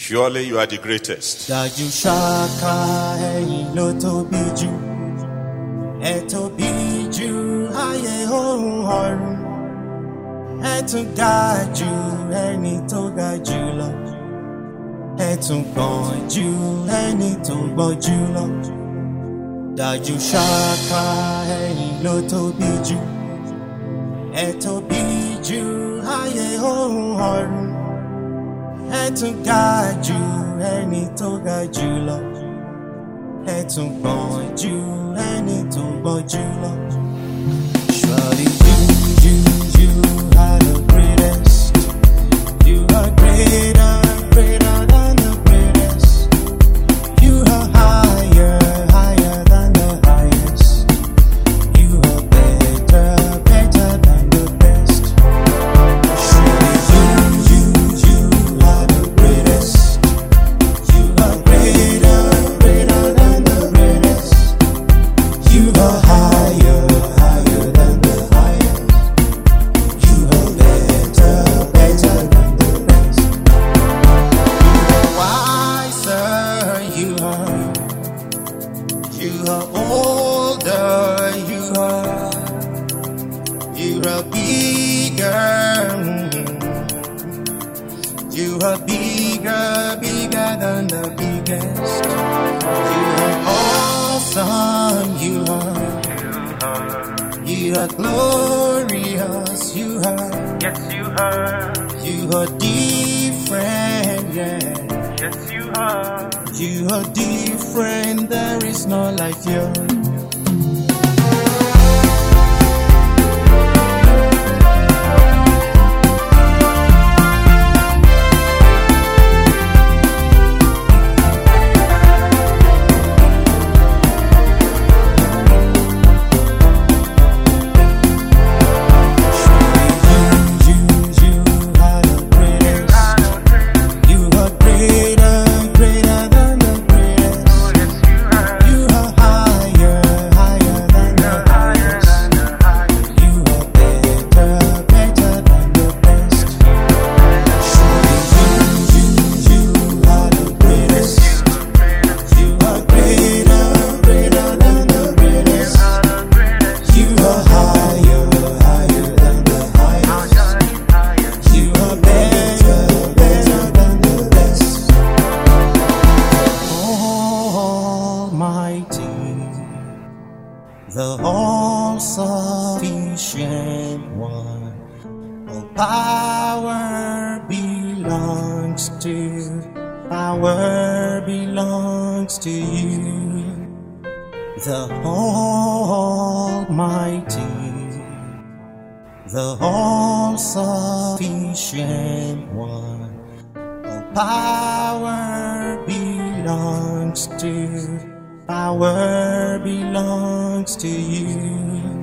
Surely you are the greatest. Dájú ṣáká ẹ̀yin ló tóbi jù, ẹ tóbi jù ayé ohun ọ̀run, ẹ tún ga jù ẹni tó ga jù lọ, ẹ tún gbọ̀n jù ẹni tó gbọ̀n jù lọ. Dájú ṣáká ẹ̀yin ló tóbi jù, ẹ tóbi jù ayé ohun ọ̀run, ẹ tún ga jù ẹni tó ga jù lọ, ẹ tún gbọ̀n jù ẹni tó gbọ̀n jù lọ. Surely you are the greatest. You are greater, greater than the greatest. You are higher, higher than the highest. You are better, better than the best. Surely you are the greatest. You are greater, greater than the greatest. You are higher, higher than the highest. You are better, better than the best. You are wiser, you are older, you are bigger. You are bigger, bigger than the biggest. You are awesome, you are glorious, you are different, yeah. You are different, there is no like you. The all-sufficient one, all power belongs to you. The Almighty, the all-sufficient one, all power belongs to you.